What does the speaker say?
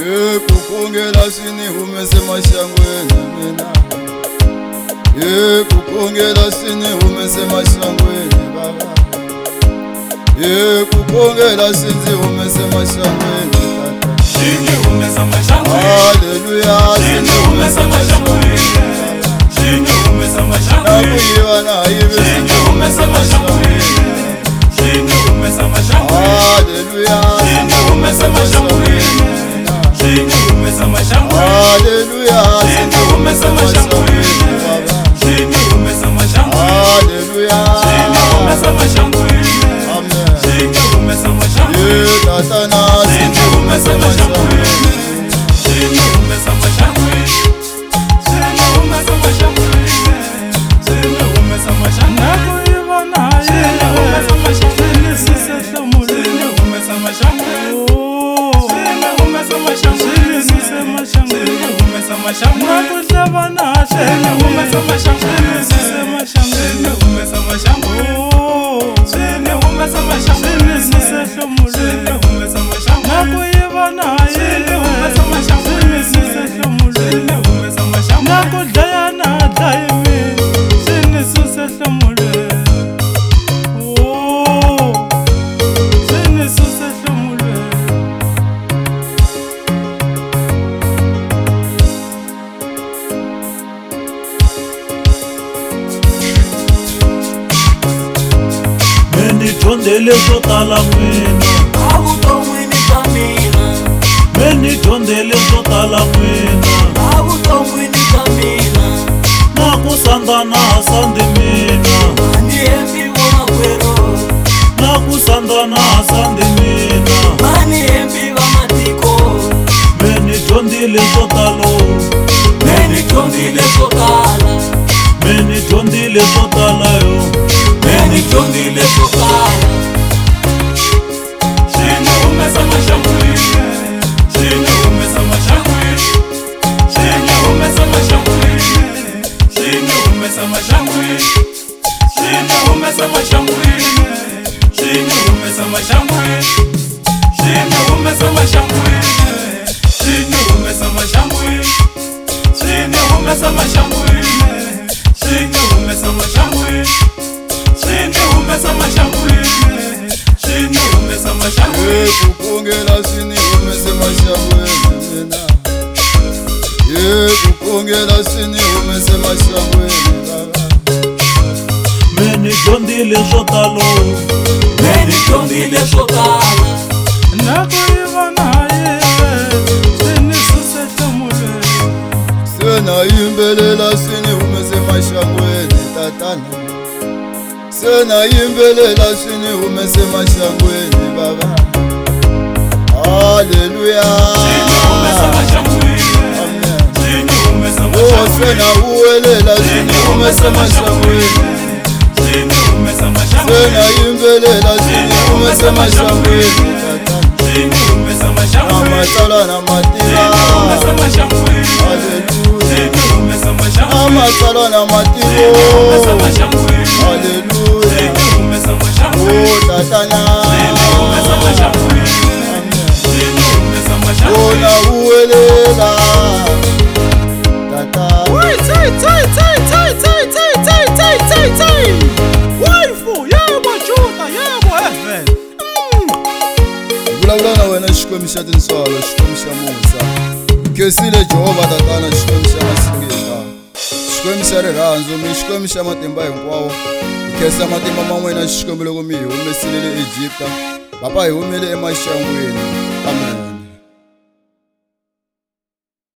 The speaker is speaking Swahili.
Kukongela sini humese mashangweni mina. Kukongela sini humese mashangweni baba. Kukongela sini humese mashangweni tata. Shinge humesa mashangweni. Hallelujah. Shinge humesa mashangweni. Shinge humesa mashangweni. Nakuyiwa na ibe. Shinge humesa mashangweni. Shinge humesa mashangweni. Hallelujah. Shinge humesa mashangweni. Shinge humesa mashangweni. Hallelujah. Shinge humesa mashangweni. Shinge humesa mashangweni. Hallelujah. Shinge humesa mashangweni. Amen. Shinge humesa mashangweni. Tata na Shinge humesa mashangweni. Shinge humesa mashangweni. Shinge humesa mashangweni. Shinge humesa mashangweni. Nakuibona Shinge humesa mashangweni. sisehlomule Shinge humesa mashangweni. Shinge humesa mashangweni. Shinge humesa mashangweni. nakuhlabana Shinge humesa mashangweni. Shinge humesa mashangweni. Shinge humesa mashangweni. sisehlomule Shinge humesa mashangweni. nakuibona Shinge humesa mashangweni. sisehlomule Shinge humesa mashangweni. nakudlayana dlayimi sinisusehlomule sinisusehlomule Mendidyondzele swo tala n'wina, Avuton'wini bya mina, mendidyondzele swo tala n'wina, avuton'wini bya mina, na ku sandana sandi mina, mani hembi makwerhu, na ku sandana sandi mina. mani hembi va matiko, Mendidyondzile swo talo, menidyondzile swo tala, mendidyondzile swo tala yo, menidyondzile swo tala, Shinge humesa mashangweni. Shinge humesa mashangweni. Shinge humesa mashangweni. Shinge humesa mashangweni. Shinge humesa mashangweni. Shinge humesa mashangweni. Shinge humesa mashangweni. Shinge humesa mashangweni. Shinge humesa mashangweni. Shinge humesa mashangweni. Shinge humesa mashangweni. Shinge humesa mashangweni. Kukongela sini humese mashangweni mina. Kukongela sini humese mashangweni baba. mendidyondzile swo talo, menidyondzile swo tala, nakuibona sinisusehlomule Sena yimbelela sini humese mashangweni tatana. Sena yimbelela sini humese mashangweni baba. Hallelujah. Shinge humesa mashangweni. Amen. Shinge humesa Oh, mashangweni. sena uwelela sini humese mashangweni. Shinge humesa mashangweni. Sena yimbelela sini humese mashangweni tatana. Shinge humesa mashangweni. Amatala na matira. Shinge humesa mashangweni. Hallelujah. Shinge humesa mashangweni. Amatala na Shinge humesa matiro. mashangweni. Hallelujah. Shinge humesa mashangweni. Oh, tatana. Shinge humesa mashangweni. Shinge humesa mashangweni. Ona uwelela tata. waifu yebo juda yebo heaven Vulavula na wena Xikwembu xa tinswalo, Xikwembu xa Musa. Khensile Jehovah tatana, Xikwembu xa masingita, Xikwembu xa rirhandzu, mi Xikwembu xa matimba hinkwawo. Hi khensa matimba ma n'wina Xikwembu loko mi hi humesile le Egipta. Papa hi humele emashangweni. Amen.